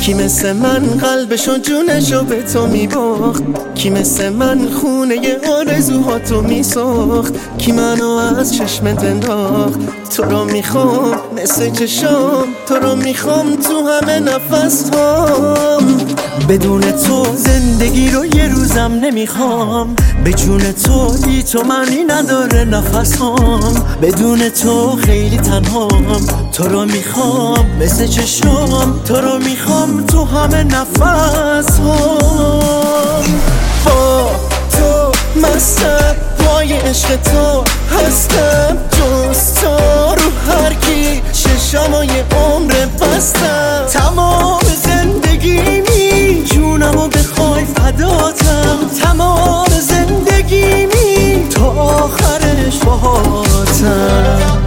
کی مثل من قلبشو جونشو به تو میباخت؟ کی مثل من خونه آرزوهاتو میساخت؟ کی منو از چشمت انداخت؟ تو رو میخوام مثل چشام، تو رو میخوام تو همه نفس هام. بدون تو زندگی رو یه روزم نمیخوام، به جون تو بی تو معنی نداره نفس هام. بدون تو خیلی تنهام، تو رو میخوام مثل چشام، تو رو میخوام تو همه نفس هام. با تو مستم، پای عشق تو هستم، جز تو رو هر کی چشامو یه عمر بستم. تمام زندگیمی جونمو بخوای فداتم، تمام زندگیمی تا آخرش باهاتم.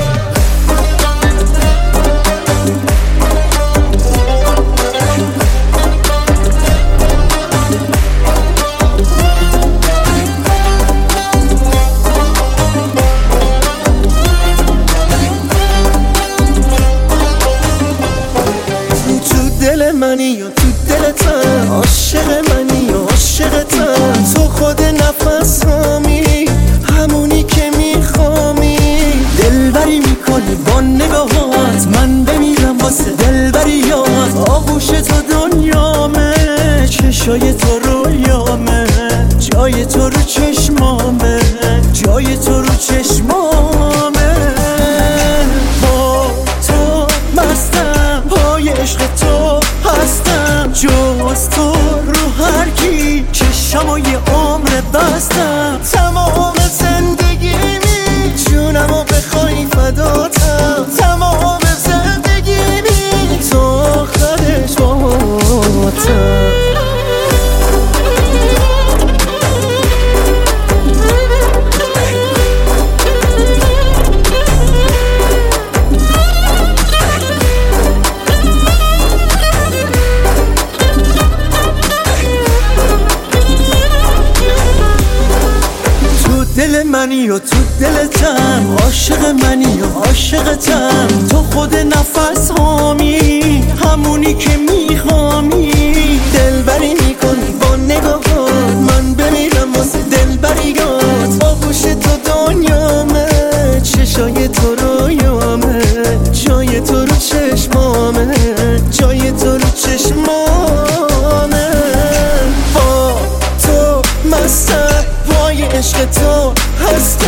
دل منی و تو دلتم، عاشق منی و عاشقتم. تو خود نفس هامی، همونی که میخوامی. دلبری میکنی با نگاهات، من بمیرم واسه دلبریات. آغوش تو دنیامه، چشای تو رویامه، جای تو رو چشمامه، جای تو رو چشمامه. با تو مستم، پای عشق تو هستم، جز تو رو هر کی چشمو یه عمر بستم. تمام زندگیمی جونمو بخوای فداتم، تمام زندگیمی تا آخرش باهاتم. دل منی و تو دلتم، عاشق منی و عاشقتم. تو خود نفس هامی، همونی که میخوامی. دلبری میکنی با نگاهات، من بمیرم واسه دلبریات. آغوش تو دنیامه، چشای تو رویامه، جای تو رو چشمامه، جای تو رو چشمامه. با تو مستم، پای عشق تو هستم،